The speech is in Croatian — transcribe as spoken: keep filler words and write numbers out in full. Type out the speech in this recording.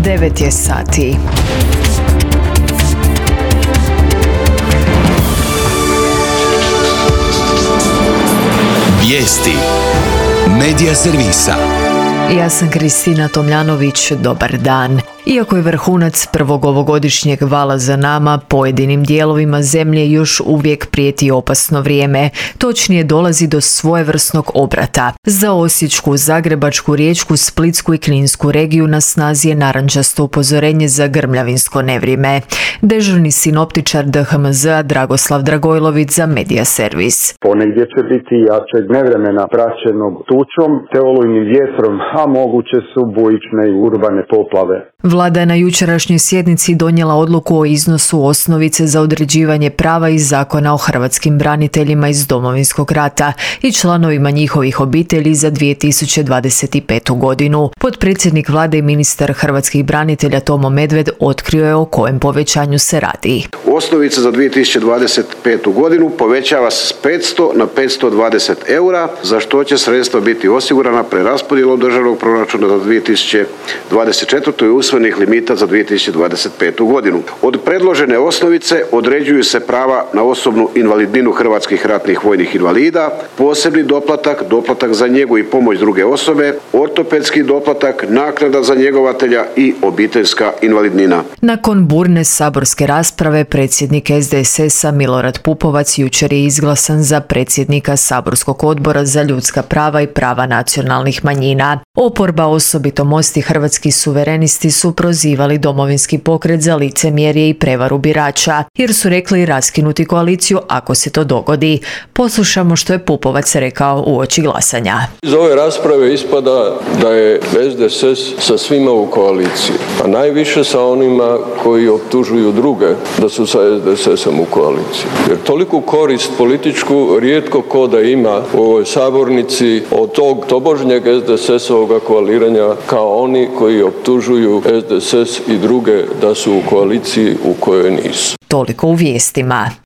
devet je sati. Vijesti Medija servisa. Ja sam Kristina Tomljanović, dobar dan. Iako je vrhunac prvog ovogodišnjeg vala za nama, pojedinim dijelovima zemlje još uvijek prijeti opasno vrijeme. Točnije dolazi do svojevrsnog obrata. Za Osječku, Zagrebačku, Riječku, Splitsku i Kninsku regiju na snazi je narančasto upozorenje za grmljavinsko nevrijeme. Dežurni sinoptičar D H M Z-a Dragoslav Dragojlović za Medija servis. Ponegdje će biti jačeg nevremena praćenog tučom te olujnim vjetrom, a moguće su bujične i urbane poplave. Vlada je na jučerašnjoj sjednici donijela odluku o iznosu osnovice za određivanje prava iz Zakona o hrvatskim braniteljima iz Domovinskog rata i članovima njihovih obitelji za dvije tisuće dvadeset petu. godinu. Potpredsjednik Vlade i ministar hrvatskih branitelja Tomo Medved otkrio je o kojem povećanju se radi. Osnovica za dvije tisuće dvadeset petu. godinu povećava se s petsto na petsto dvadeset eura, za što će sredstva biti osigurana preraspodjelom državnog proračuna za dvije tisuće dvadeset četvrtu. i usvojenih limita za dvije tisuće dvadeset petu. godinu. Od predložene osnovice određuju se prava na osobnu invalidninu hrvatskih ratnih vojnih invalida, posebni doplatak, doplatak za njegu i pomoć druge osobe, ortopedski doplatak, naknada za njegovatelja i obiteljska invalidnina. Nakon burne saborske rasprave, predsjednik S D S S-a Milorad Pupovac jučer je izglasan za predsjednika Saborskog odbora za ljudska prava i prava nacionalnih manjina. Oporba, osobito Most i Hrvatski suverenisti, su prozivali Domovinski pokret za licemjerje i prevaru birača, jer su rekli raskinuti koaliciju ako se to dogodi. Poslušamo što je Pupovac rekao uoči glasanja. Iz ove rasprave ispada da je S D S S sa svima u koaliciji, a najviše sa onima koji optužuju druge da su sa S D S S-om u koaliciji. Jer toliku korist političku rijetko ko da ima u ovoj sabornici od tog tobožnjeg S D S S-ovoga koaliranja kao oni koji optužuju S D S S i druge da su u koaliciji u kojoj nisu. Toliko u vijestima.